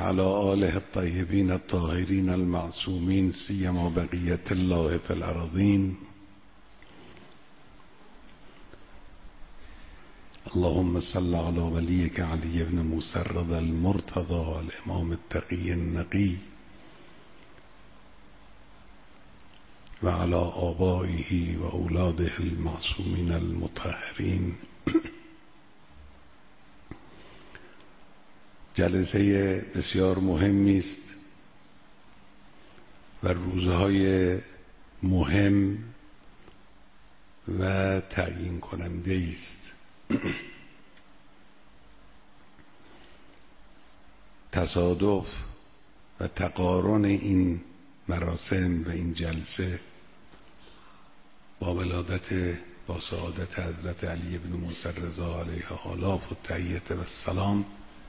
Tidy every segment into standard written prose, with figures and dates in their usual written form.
وعلى آله الطيبين الطاهرين المعصومين سيما بقية الله في الأرضين. اللهم صل على وليك علي بن موسى الرضا المرتضى الإمام التقي النقي وعلى آبائه وأولاده المعصومين المطهرين. جلسه بسیار مهمی است و روزهای مهم و تعیین کننده است. تصادف و تقارن این مراسم و این جلسه با ولادت با سعادت حضرت علی بن موسی الرضا علیه آلاف و تحیت و السلام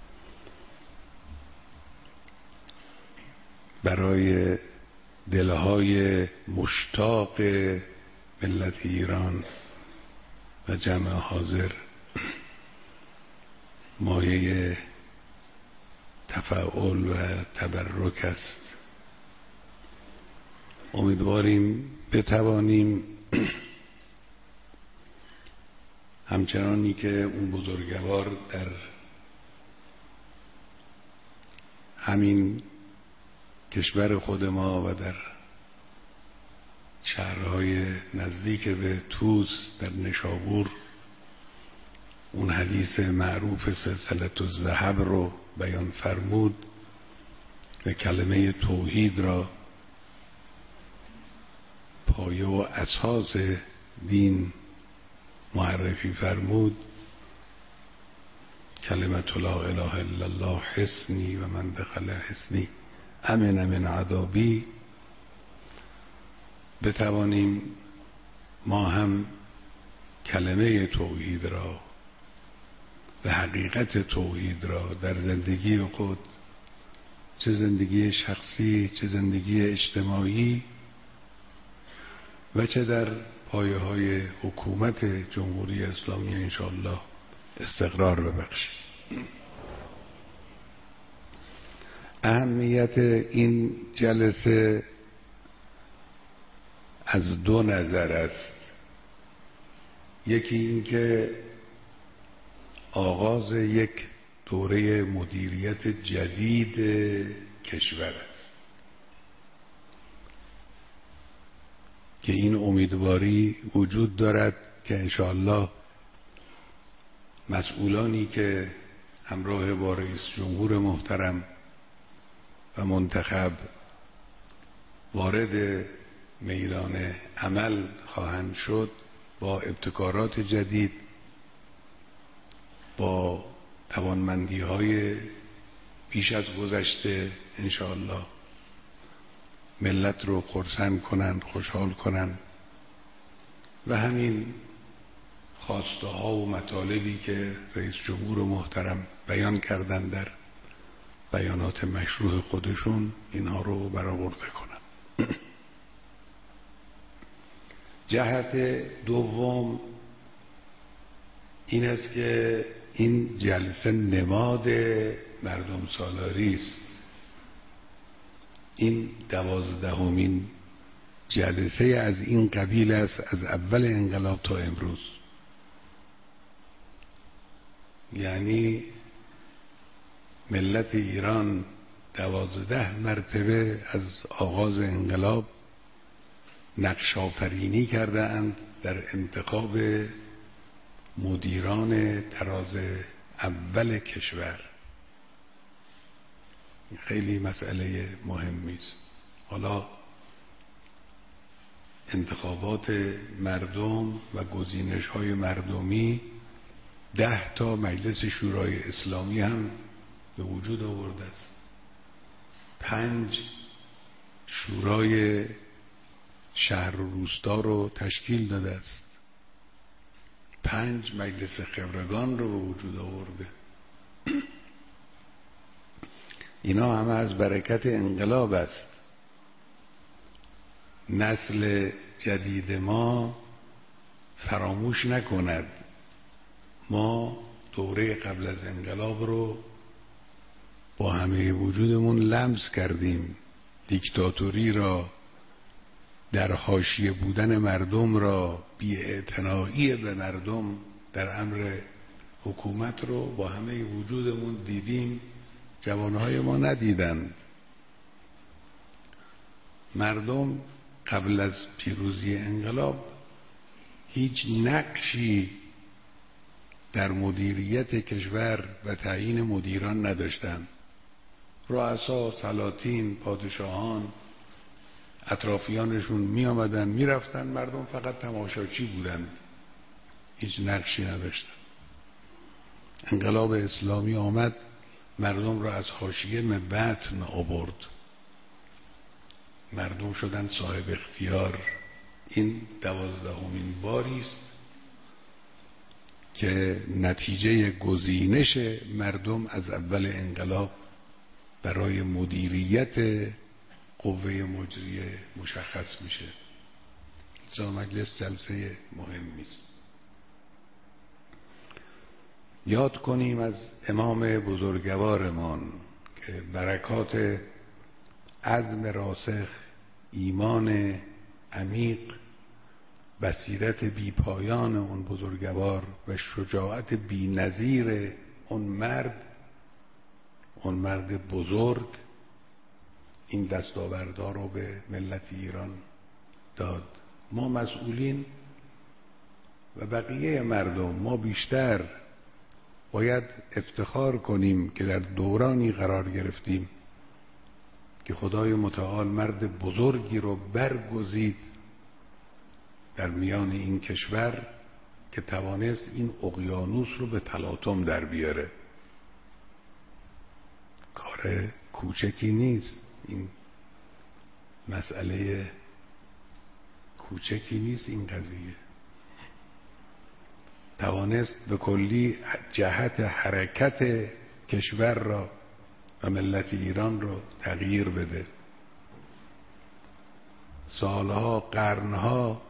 برای دلهای مشتاق ملت ایران و جمع حاضر مایه تفاعل و تبرک است. امیدواریم بتوانیم همچنانی که اون بزرگوار در همین کشور خود ما و در شهرهای نزدیک به طوس در نشابور اون حدیث معروف سلسله الذهب رو بیان فرمود و کلمه توحید را پایه و اساس دین معرفی فرمود. کلمة لا اله الا الله حصنی و من دخل حصنی امن من عذابی. بتوانیم ما هم کلمه توحید را و حقیقت توحید را در زندگی خود، چه زندگی شخصی چه زندگی اجتماعی و چه در پایه های حکومت جمهوری اسلامی انشاءالله استقرار ببخشید. اهمیت این جلسه از دو نظر است. یکی این که آغاز یک دوره مدیریت جدید کشور است که این امیدواری وجود دارد که انشاءالله مسئولانی که همراه با رئیس جمهور محترم و منتخب وارد میدان عمل خواهند شد با ابتکارات جدید، با توانمندی های بیش از گذشته انشاءالله ملت رو خرسند کنند، خوشحال کنند و همین خواسته ها و مطالبی که رئیس جمهور محترم بیان کردن در بیانات مشروع خودشون اینها رو برآورده کنند. جهت دوم این است که این جلسه نماد مردم سالاری است. این 12مین جلسه از این قبیل است از اول انقلاب تا امروز. یعنی ملت ایران 12 مرتبه از آغاز انقلاب نقش آفرینی کرده اند در انتخاب مدیران تراز اول کشور. خیلی مسئله مهمی است. حالا انتخابات مردم و گزینش‌های مردمی 10 تا مجلس شورای اسلامی هم به وجود آورده است. 5 شورای شهر و روستا رو تشکیل داده است. 5 مجلس خبرگان رو به وجود آورده. اینا همه از برکت انقلاب است. نسل جدید ما فراموش نکند ما دوره قبل از انقلاب رو با همه وجودمون لمس کردیم دیکتاتوری را، در حاشیه بودن مردم را، بی‌اعتنایی به مردم در امر حکومت رو با همه وجودمون دیدیم. جوانهای ما ندیدند. مردم قبل از پیروزی انقلاب هیچ نقشی در مدیریت کشور و تعیین مدیران نداشتند. رؤسا، سلاطین، پادشاهان، اطرافیانشون می آمدن می رفتن، مردم فقط تماشاچی بودند، هیچ نقشی نداشتن. انقلاب اسلامی آمد، مردم را از حاشیه به بطن آورد، مردم شدن صاحب اختیار. این 12مین باری است که نتیجه گزینش مردم از اول انقلاب برای مدیریت قوه مجریه مشخص میشه. اجرا مجلس جلسه مهمی است. یاد کنیم از امام بزرگوارمان که برکات عزم راسخ، ایمان عمیق، بصیرت بی پایان اون بزرگوار و شجاعت بی نظیر اون مرد بزرگ این دستاوردها رو به ملت ایران داد. ما مسئولین و بقیه مردم، ما بیشتر باید افتخار کنیم که در دورانی قرار گرفتیم که خدای متعال مرد بزرگی رو برگزید در میان این کشور که توانست این اقیانوس رو به تلاطم در بیاره. کار کوچکی نیست، این مسئله کوچکی نیست. این قضیه توانست به کلی جهت حرکت کشور را و ملت ایران را تغییر بده. سالها، قرنها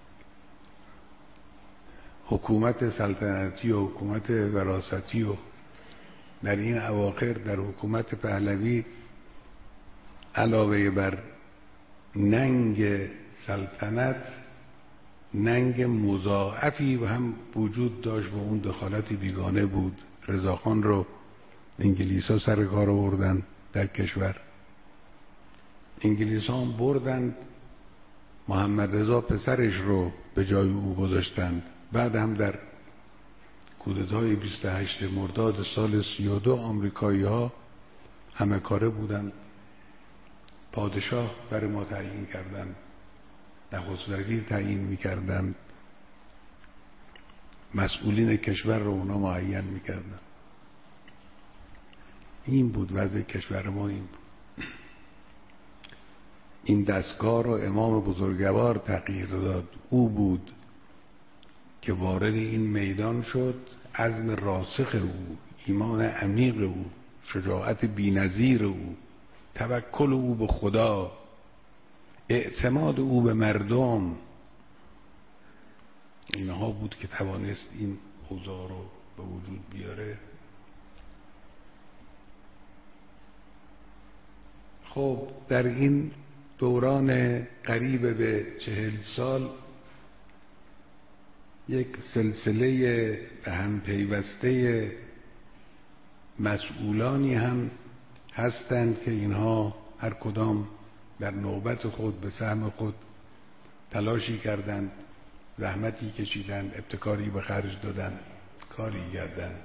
حکومت سلطنتی و حکومت وراثتی و در این اواخر در حکومت پهلوی علاوه بر ننگ سلطنت، ننگ مضاعفی و هم وجود داشت و اون دخالت بیگانه بود. رضاخان رو انگلیس‌ها سر کار آوردن در کشور، انگلیس‌ها هم بردند محمد رضا پسرش رو به جای او گذاشتند. بعد هم در کودتای 28 مرداد سال 32 آمریکایی‌ها همه کاره بودند، پادشاه برای ما تعیین کردند، نخست وزیر تعیین می‌کردند، مسئولین کشور رو اونا معین می‌کردند. این بود وضع کشور ما. این بود. این دستگاه رو امام بزرگوار تغییر داد. او بود که وارد این میدان شد. عزم راسخ او، ایمان عمیق او، شجاعت بی‌نظیر او، توکل او به خدا، اعتماد او به مردم، اینها بود که توانست این اوضاع رو به وجود بیاره. خب در این دوران قریب به 40 سال یک سلسله به هم پیوسته مسئولانی هم هستند که اینها هر کدام در نوبت خود به سهم خود تلاشی کردند، زحمتی کشیدند، ابتکاری به خرج دادند، کاری کردند،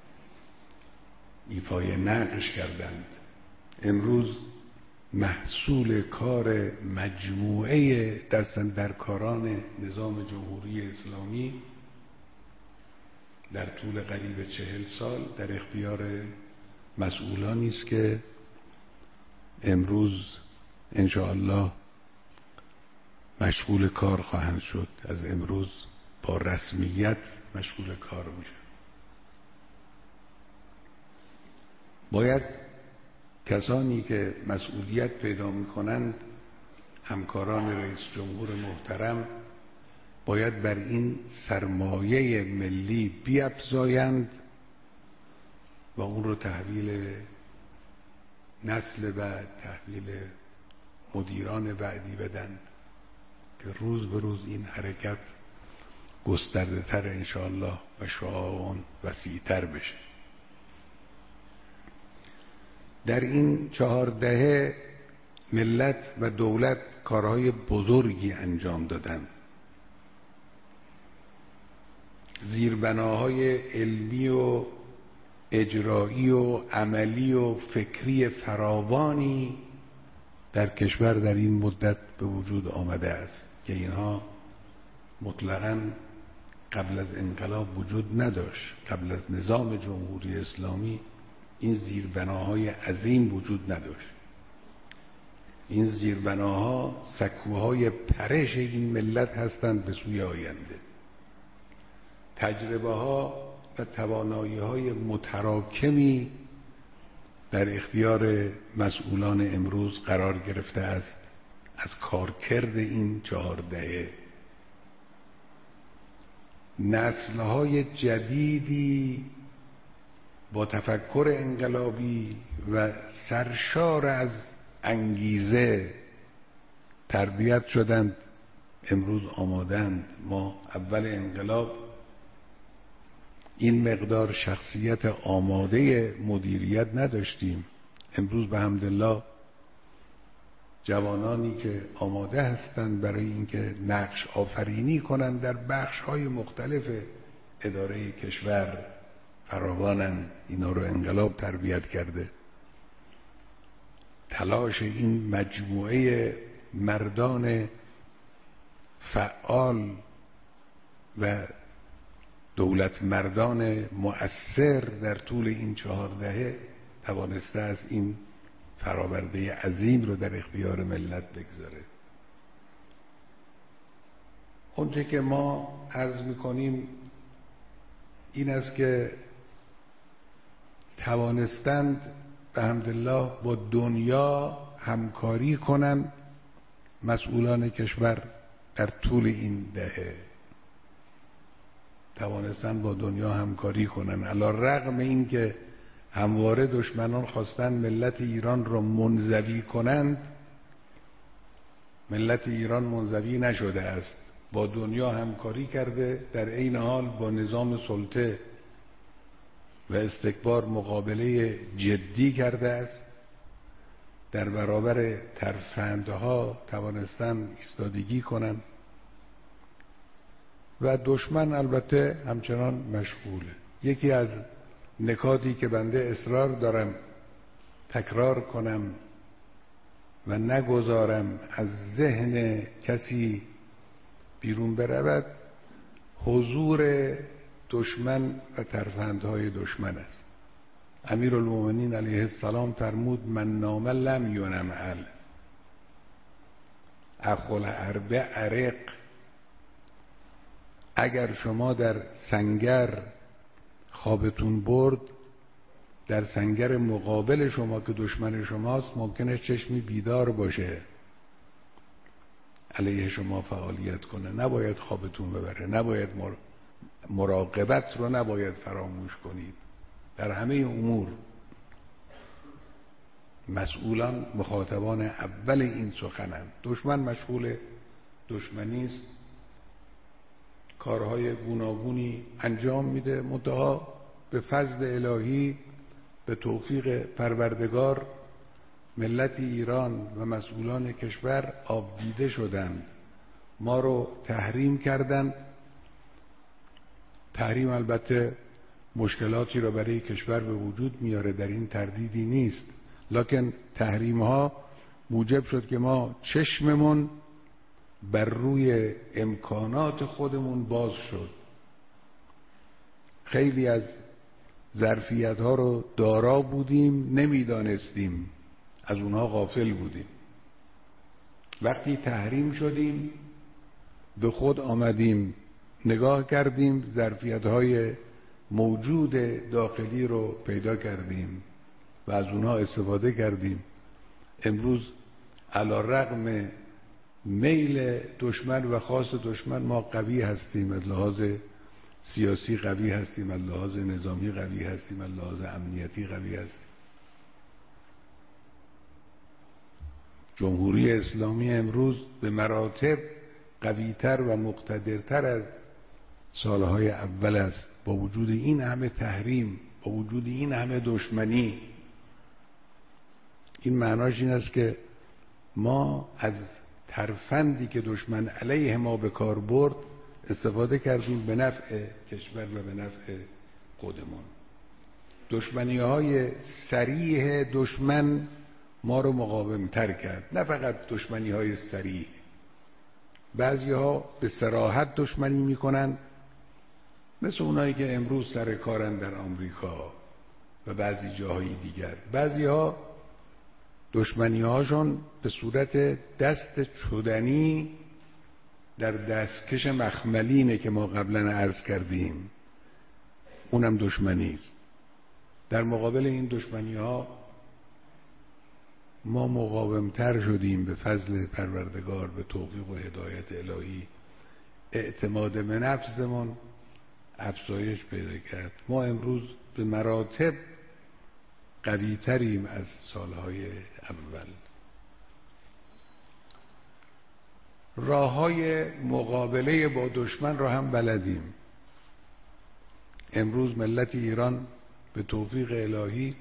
ایفای نقش کردند. امروز محصول کار مجموعه دستاندرکاران نظام جمهوری اسلامی در طول قریب 40 سال در اختیار مسئولانی است که امروز انشاءالله مشغول کار خواهند شد. از امروز با رسمیت مشغول کار میشه. باید کسانی که مسئولیت پیدا میکنند، همکاران رئیس جمهور محترم، باید بر این سرمایه ملی بیفزایند و اون رو تحویل نسل بعد تحویل مدیران بعدی بدن که روز به روز این حرکت گسترده تر انشاءالله و شعاع وسیع تر بشه. در این 4 دهه ملت و دولت کارهای بزرگی انجام دادند. زیربناهای علمی و اجرایی و عملی و فکری فراوانی در کشور در این مدت به وجود آمده است که اینها مطلقاً قبل از انقلاب وجود نداشت. قبل از نظام جمهوری اسلامی این زیربناهای عظیم وجود نداشت. این زیربناها سکوهای پرش این ملت هستند به سوی آینده. تجربه ها و توانایی های متراکمی در اختیار مسئولان امروز قرار گرفته است از کارکرد این 4 دهه. نسل‌های جدیدی با تفکر انقلابی و سرشار از انگیزه تربیت شدند، امروز آمادند. ما اول انقلاب این مقدار شخصیت آماده مدیریت نداشتیم. امروز به حمدالله جوانانی که آماده هستند برای اینکه نقش آفرینی کنند در بخش‌های مختلف اداره کشور فراوانند. اینا رو انقلاب تربیت کرده. تلاش این مجموعه مردان فعال و دولت مردان مؤثر در طول این 4 دهه توانسته است این فراورده عظیم رو در اختیار ملت بگذاره. اونچه که ما عرض میکنیم این است که توانستند به حمدالله با دنیا همکاری کنند مسئولان کشور در طول این دهه. توانستند با دنیا همکاری کنند علی رغم این که همواره دشمنان خواستند ملت ایران را منزوی کنند. ملت ایران منزوی نشده است، با دنیا همکاری کرده، در عین حال با نظام سلطه و استکبار مقابله جدی کرده است. در برابر ترفندها توانستند ایستادگی کنند و دشمن البته همچنان مشغوله. یکی از نکاتی که بنده اصرار دارم تکرار کنم و نگذارم از ذهن کسی بیرون برود، حضور دشمن و ترفندهای دشمن است. امیرالمومنین علیه السلام فرمود من نام لم ینم عل اخل حرب عرق. اگر شما در سنگر خوابتون برد، در سنگر مقابل شما که دشمن شماست ممکنه چشمی بیدار باشه علیه شما فعالیت کنه. نباید خوابتون ببره، نباید مراقبت رو نباید فراموش کنید. در همه امور مسئولان مخاطبان اول این سخنند. دشمن مشغول دشمنی است، کارهای گوناگونی انجام میده، منتها به فضل الهی به توفیق پروردگار ملت ایران و مسئولان کشور آب دیده شدند. ما رو تحریم کردند. تحریم البته مشکلاتی را برای کشور به وجود میاره، در این تردیدی نیست، لکن تحریم ها موجب شد که ما چشممون بر روی امکانات خودمون باز شد. خیلی از ظرفیت ها رو دارا بودیم، نمیدانستیم، از اونها غافل بودیم. وقتی تحریم شدیم به خود آمدیم، نگاه کردیم، ظرفیت های موجود داخلی رو پیدا کردیم و از اونها استفاده کردیم. امروز علی رغم میل دشمن و خاص دشمن ما قوی هستیم، از لحاظ سیاسی قوی هستیم، از لحاظ نظامی قوی هستیم، از لحاظ امنیتی قوی هستیم. جمهوری اسلامی امروز به مراتب قویتر و مقتدرتر از سالهای اول است. با وجود این همه تحریم، با وجود این همه دشمنی، این معناش این است که ما از ترفندی که دشمن علیه ما به کار برد استفاده کردیم به نفع کشور و به نفع خودمون. دشمنی‌های صریح دشمن ما رو مقاوم‌تر کرد، نه فقط دشمنی‌های صریح. بعضی‌ها به صراحت دشمنی می‌کنند، مثل اونایی که امروز سر کارن در آمریکا و بعضی جاهای دیگر. بعضی‌ها دشمنی‌هاشون به صورت دست چدنی در دستکش مخملینه که ما قبلا عرض کردیم، اونم دشمنی است. در مقابل این دشمنی‌ها ما مقاومتر شدیم به فضل پروردگار، به توفیق و هدایت الهی. اعتماد به نفسمون افزایش پیدا کرد. ما امروز به مراتب قوی‌تریم از سالهای اول. راه‌های مقابله با دشمن را هم بلدیم. امروز ملت ایران به توفیق الهی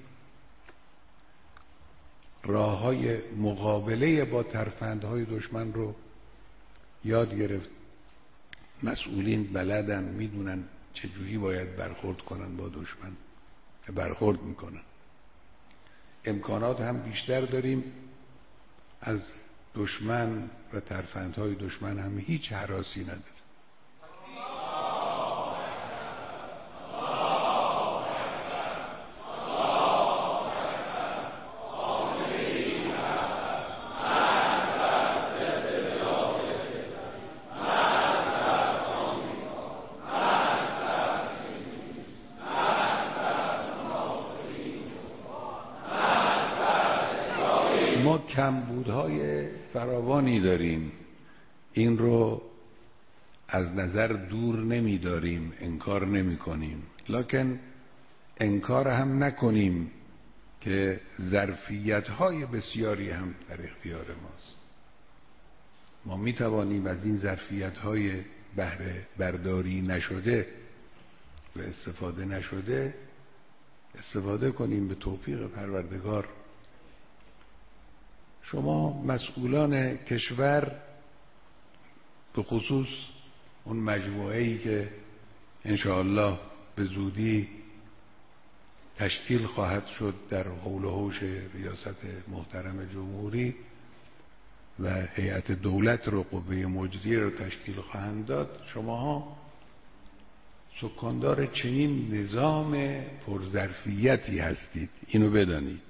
راه‌های مقابله با ترفندهای دشمن رو یاد گرفت. مسئولین بلدن، میدونن چجوری باید برخورد کنن با دشمن، برخورد میکنن. امکانات هم بیشتر داریم. از دشمن و ترفندهای دشمن هم هیچ هراسی نداره. ما کمبودهای فراوانی داریم، این رو از نظر دور نمی داریم، انکار نمی کنیم، لکن انکار هم نکنیم که ظرفیت‌های بسیاری هم در اختیار ماست. ما می توانیم از این ظرفیت‌های بهره برداری نشده و استفاده نشده استفاده کنیم به توفیق پروردگار. شما مسئولان کشور، به خصوص اون مجموعه‌ای که انشاءالله به زودی تشکیل خواهد شد در حول و حوش ریاست محترم جمهوری و هیئت دولت رو، قوه مجریه رو تشکیل خواهند داد، شماها سکاندار چنین نظام پرظرفیتی هستید. اینو بدانید.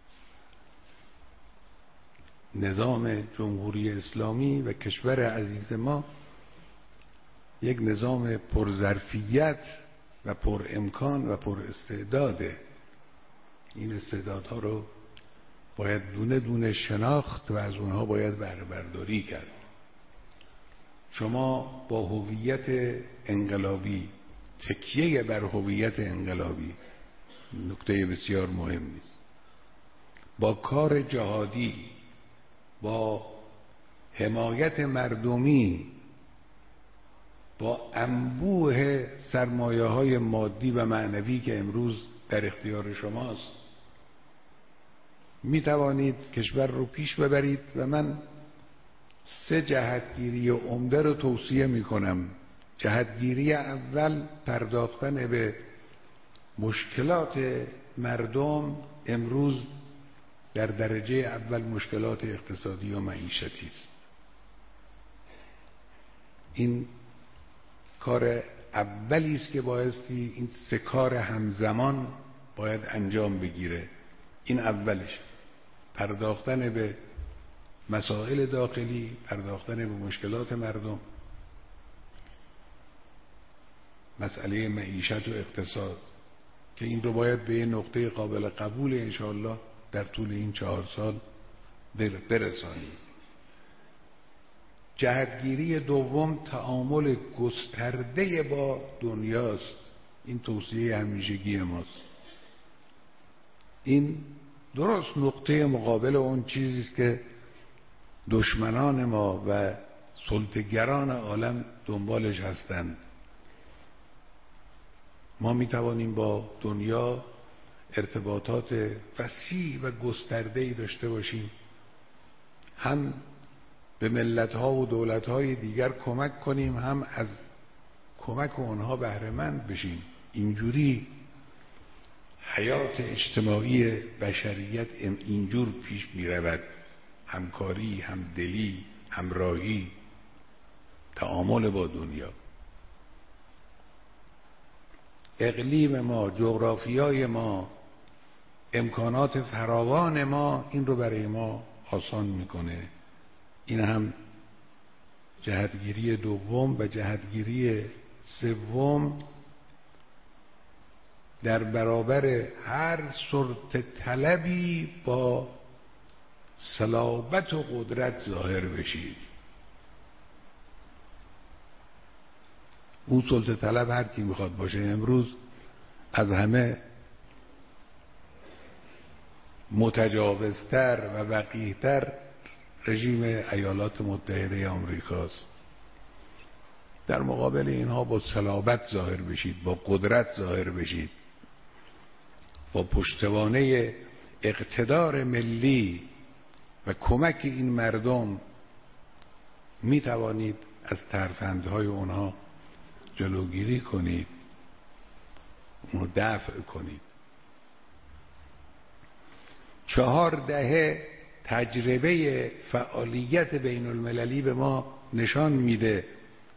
نظام جمهوری اسلامی و کشور عزیز ما یک نظام پرظرفیت و پر امکان و پر استعداده. این استعدادها رو باید دونه دونه شناخت و از اونها باید بهره برداری کرد. شما با هویت انقلابی، تکیه بر هویت انقلابی، نکته بسیار مهمی است، با کار جهادی، با حمایت مردمی، با انبوه سرمایه‌های مادی و معنوی که امروز در اختیار شماست، می توانید کشور رو پیش ببرید و من 3 جهتگیری عمده رو توصیه می کنم. جهتگیری اول، پرداختن به مشکلات مردم. امروز در درجه اول مشکلات اقتصادی و معیشتی است. این کار اولی است که بایستی این 3 کار همزمان باید انجام بگیره. این اولش، پرداختن به مسائل داخلی، پرداختن به مشکلات مردم، مسئله معیشت و اقتصاد، که این رو باید به یه نقطه قابل قبول انشاءالله در طول این 4 سال برسانیم. جهتگیری دوم، تعامل گسترده با دنیاست. این توصیه همیشگی ماست. این درست نقطه مقابل اون چیزی است که دشمنان ما و سلطه‌گران عالم دنبالش هستند. ما می توانیم با دنیا ارتباطات وسیع و گسترده‌ای داشته باشیم، هم به ملت‌ها و دولت‌های دیگر کمک کنیم، هم از کمک اونها بهره مند بشیم. اینجوری حیات اجتماعی بشریت اینجور پیش می رود، همکاری، همدلی، همراهی، تعامل با دنیا. اقلیم ما، جغرافیای ما، امکانات فراوان ما این رو برای ما آسان میکنه. این هم جهتگیری دوم. و جهتگیری سوم، در برابر هر سلطه طلبی با صلابت و قدرت ظاهر بشید. اون سلطه طلب هر کی میخواد باشه، امروز از همه متجاوزتر و وقیحتر رژیم ایالات متحده آمریکاست. در مقابل اینها با صلابت ظاهر بشید، با قدرت ظاهر بشید، با پشتوانه اقتدار ملی و کمک این مردم می توانید از ترفندهای اونها جلوگیری کنید، اونو دفع کنید. 4 دهه تجربه فعالیت بین المللی به ما نشان میده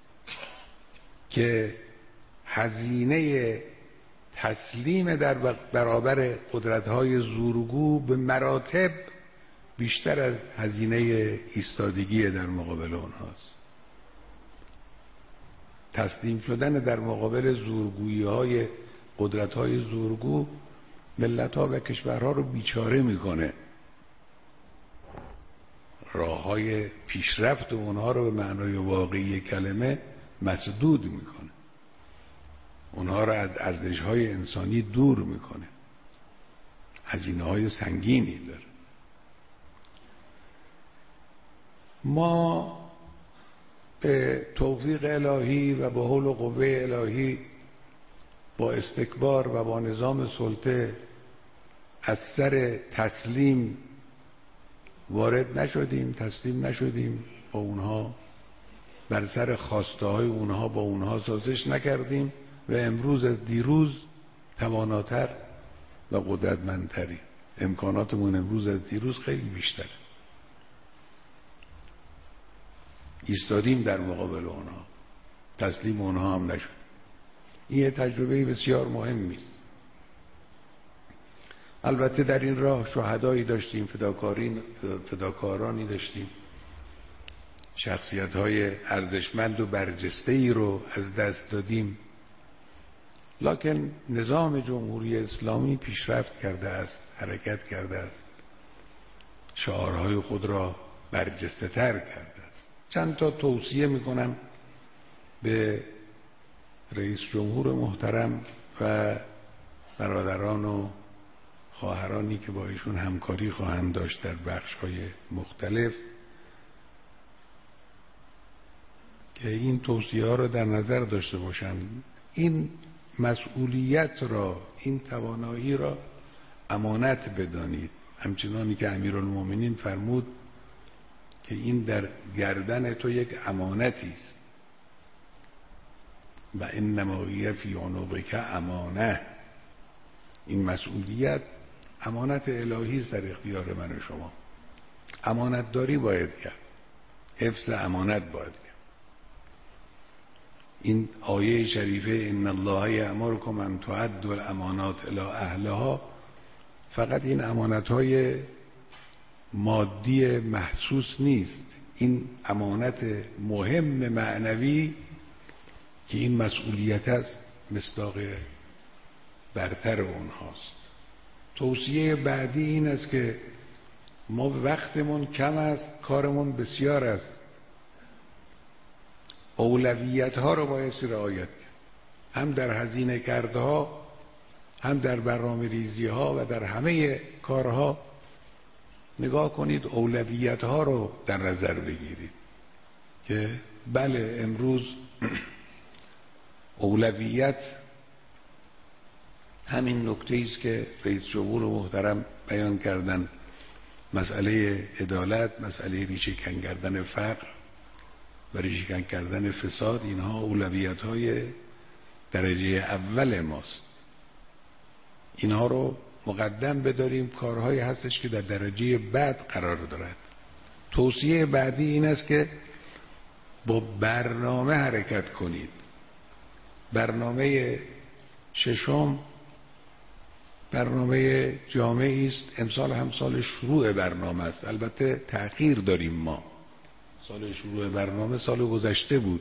که هزینه تسلیم در برابر قدرت‌های زورگو به مراتب بیشتر از هزینه ایستادگی در مقابل اونهاست. تسلیم شدن در مقابل زورگویی‌های قدرت‌های زورگو ملت‌ها و کشورها رو بیچاره میکنه، راه‌های پیشرفت اونها رو به معنای واقعی کلمه مسدود میکنه، اونها رو از ارزش‌های انسانی دور میکنه، هزینه‌های سنگینی داره. ما به توفیق الهی و به حول و قوه الهی با استکبار و با نظام سلطه از سر تسلیم وارد نشدیم، تسلیم نشدیم، با اونها بر سر خواسته های اونها با اونها سازش نکردیم و امروز از دیروز تواناتر و قدرتمندتریم. امکاناتمون امروز از دیروز خیلی بیشتره. ایستادیم در مقابل اونها، تسلیم اونها هم نشد. این یه تجربه بسیار مهمی است. البته در این راه شهدایی داشتیم، فداکارانی داشتیم، شخصیت‌های ارزشمند و برجسته‌ای رو از دست دادیم، لکن نظام جمهوری اسلامی پیشرفت کرده است، حرکت کرده است، شعارهای خود را برجسته تر کرده است. چند تا توصیه میکنم به رئیس جمهور محترم و برادران و خواهرانی که با ایشون همکاری خواهند داشت در بخش‌های مختلف، که این توصیه‌ها را در نظر داشته باشند. این مسئولیت را، این توانایی را امانت بدانید، همچنانی که امیرالمومنین فرمود که این در گردن تو یک امانتی است و انما هی فی عنقک امانه. این مسئولیت امانت الهی است در اختیار من و شما. امانت داری باید کرد، حفظ امانت باید کرد. این آیه شریفه ان الله یأمرکم ان تؤدوا الامانات الی اهلها فقط این امانت‌های مادی محسوس نیست، این امانت مهم معنوی که این مسئولیت است مصداق برتر اونهاست. توصیه بعدی این است که ما وقتمون کم است، کارمون بسیار است، اولویت ها رو بایستی رعایت کرد، هم در هزینه کرده ها، هم در برنامه ریزی ها و در همه کارها نگاه کنید اولویت ها رو در نظر بگیرید که بله امروز اولویت همین نکته است که رئیس جمهور محترم بیان کردن، مسئله عدالت، مسئله ریشه کن کردن فقر و ریشه کن کردن فساد، اینها اولویت های درجه اول ماست. اینها رو مقدم بداریم. کارهایی هستش که در درجه بعد قرار دارد. توصیه بعدی این است که با برنامه حرکت کنید. برنامه ششم برنامه جامعی است. امسال هم سال شروع برنامه است. البته تأخیر داریم ما. سال شروع برنامه سال گذشته بود.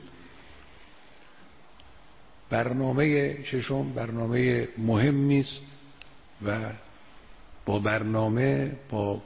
برنامه ششم برنامه مهمی است و با برنامه، با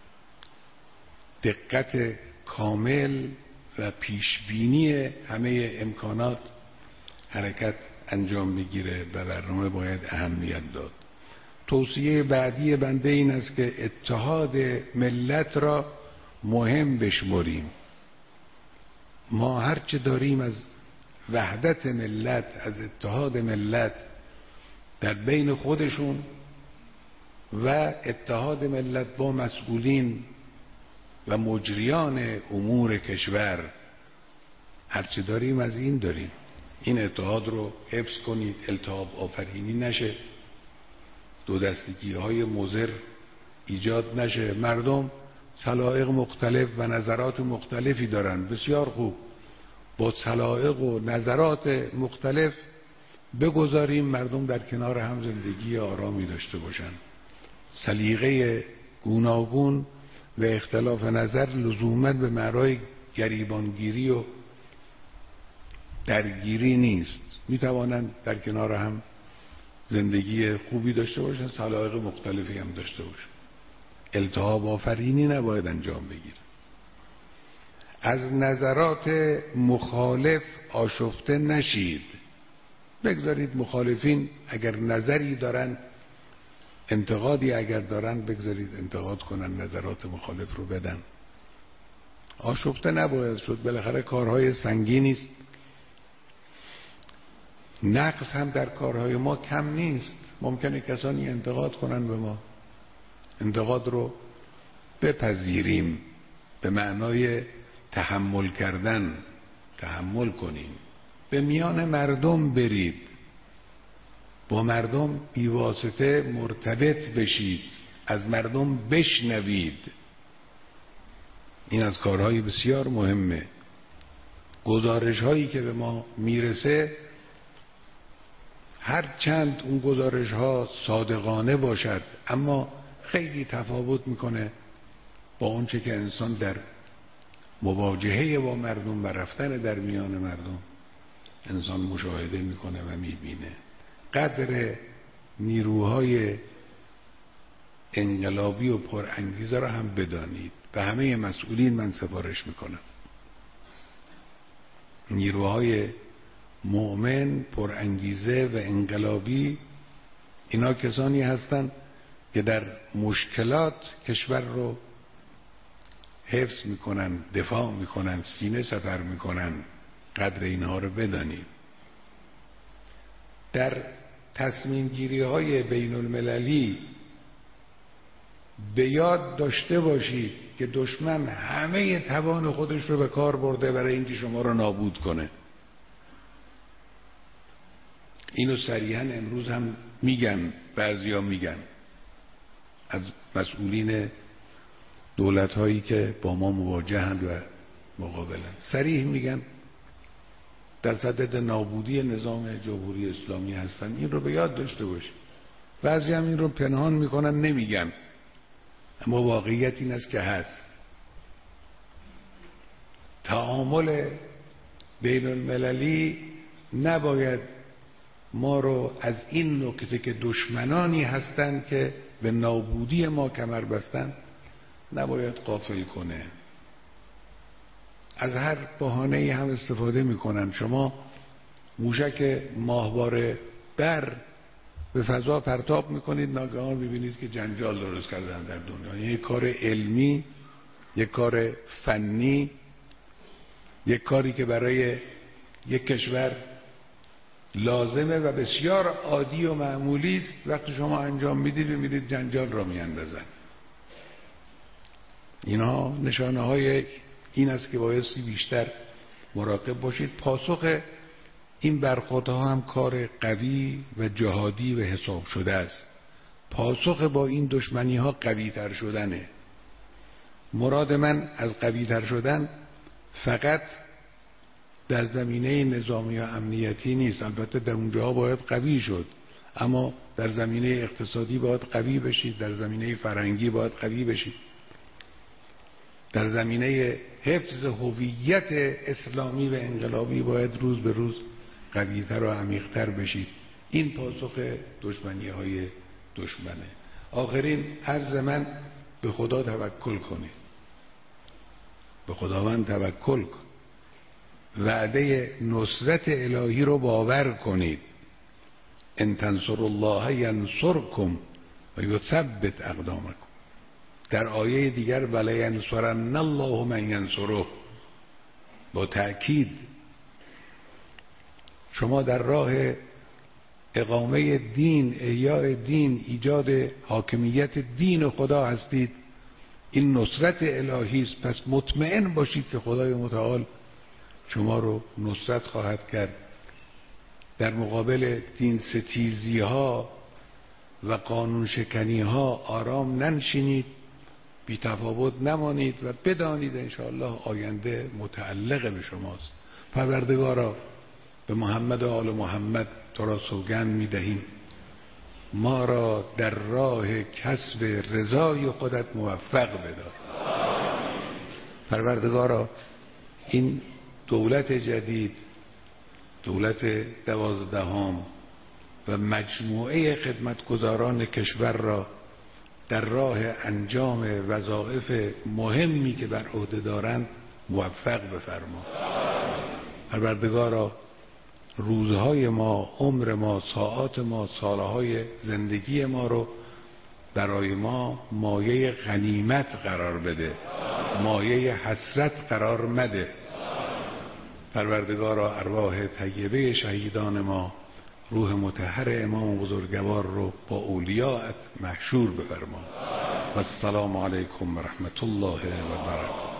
دقت کامل و پیشبینی همه امکانات حرکت انجام میگیره و برنامه باید اهمیت داد. توصیه بعدی بنده این است که اتحاد ملت را مهم بشمریم. ما هرچه داریم از وحدت ملت، از اتحاد ملت در بین خودشون و اتحاد ملت با مسئولین و مجریان امور کشور، هرچه داریم از این داریم. این اتحاد رو حفظ کنید، التهاب آفرینی نشه، دو دستگی های مضر ایجاد نشه. مردم سلایق مختلف و نظرات مختلفی دارن، بسیار خوب، با سلایق و نظرات مختلف بگذاریم مردم در کنار هم زندگی آرامی داشته باشن. سلیقه گوناگون و اختلاف نظر لزوما به معنای گریبانگیری و درگیری نیست. میتوانند در کنار هم زندگی خوبی داشته باشن، سلایق مختلفی هم داشته باشن. التهاب آفرینی نباید انجام بگیره. از نظرات مخالف آشفته نشید. بگذارید مخالفین اگر نظری دارن، انتقادی اگر دارن، بگذارید انتقاد کنن، نظرات مخالف رو بدن. آشفته نباید شد. بالاخره کارهای سنگینی است. نقص هم در کارهای ما کم نیست. ممکنه کسانی انتقاد کنن به ما. انتقاد رو بپذیریم به معنای تحمل کردن. تحمل کنیم. به میان مردم برید. با مردم بیواسطه مرتبط بشید. از مردم بشنوید. این از کارهای بسیار مهمه. گزارش هایی که به ما میرسه، هر چند اون گزارش ها صادقانه باشد، اما خیلی تفاوت میکنه با اون چه که انسان در مواجهه با مردم و رفتن در میان مردم انسان مشاهده میکنه و میبینه. قدر نیروهای انقلابی و پرانگیزه را هم بدانید. به همه مسئولین من سفارش میکنم. نیروهای مؤمن، پرانگیزه و انقلابی، اینا کسانی هستند که در مشکلات کشور رو حفظ میکنن، دفاع میکنن، سینه سپر میکنن. قدر اینها رو بدانید. در تصمیم گیری های بین المللی به یاد داشته باشید که دشمن همه توان خودش رو به کار برده برای اینکه شما رو نابود کنه. اینو صریحا امروز هم میگن، بعضیا میگن از مسئولین دولت هایی که با ما مواجهند و مقابلن، صریح میگن در صدد نابودی نظام جمهوری اسلامی هستن. این رو به یاد داشته باشید. بعضی هم این رو پنهان میکنن، نمیگن، اما واقعیت این است که هست. تعامل بین المللی نباید ما رو از این نکته که دشمنانی هستند که به نابودی ما کمر بستن نباید غافل کنه. از هر بهانه‌ای هم استفاده میکنن. شما موشک ماهواره بر به فضا پرتاب میکنید، ناگهان ببینید که جنجال درست کردن در دنیا. یک کار علمی، یک کار فنی، یک کاری که برای یک کشور لازمه و بسیار عادی و معمولی است، وقتی شما انجام میدید ببینید جنجال را میاندازن. اینها نشانه های این است که بایستی بیشتر مراقب باشید. پاسخ این برخوردها هم کار قوی و جهادی و حساب شده است. پاسخ با این دشمنی ها قوی تر شدنه. مراد من از قوی تر شدن فقط در زمینه نظامی و امنیتی نیست، البته در اونجاها باید قوی شد، اما در زمینه اقتصادی باید قوی بشید، در زمینه فرهنگی باید قوی بشید، در زمینه حفظ هویت اسلامی و انقلابی باید روز به روز قوی‌تر و عمیق‌تر بشید. این پاسخ دشمنی‌های دشمنه. آخرین عرض من، به خدا توکل کنید، به خداوند توکل کن، وعده نصرت الهی رو باور کنید. ان تنصروا الله ینصرکم و یثبت اقدامکم. در آیه دیگر ولینصرن الله من ینصره. با تأکید شما در راه اقامه دین، احیاء دین، ایجاد حاکمیت دین خدا هستید. این نصرت الهی است، پس مطمئن باشید که خدای متعال شما رو نصرت خواهد کرد. در مقابل دین ستیزی ها و قانون شکنی ها آرام ننشینید، بی تفاوت نمانید و بدانید انشاءالله آینده متعلق به شماست. پروردگارا، به محمد و آل محمد تو را سوگند می دهیم، ما را در راه کسب رضای خودت موفق بدار. پروردگارا، این دولت جدید، دولت 12ام و مجموعه خدمتگزاران کشور را در راه انجام وظایف مهمی که بر عهده دارند موفق بفرما. پروردگارا، روزهای ما، عمر ما، ساعات ما، سالهای زندگی ما رو برای ما مایه غنیمت قرار بده، مایه حسرت قرار مده. پروردگارا، ارواح طیبه شهیدان ما، روح مطهر امام بزرگوار رو با اولیاءت محشور بفرما. و السلام علیکم و رحمت الله و برکاته.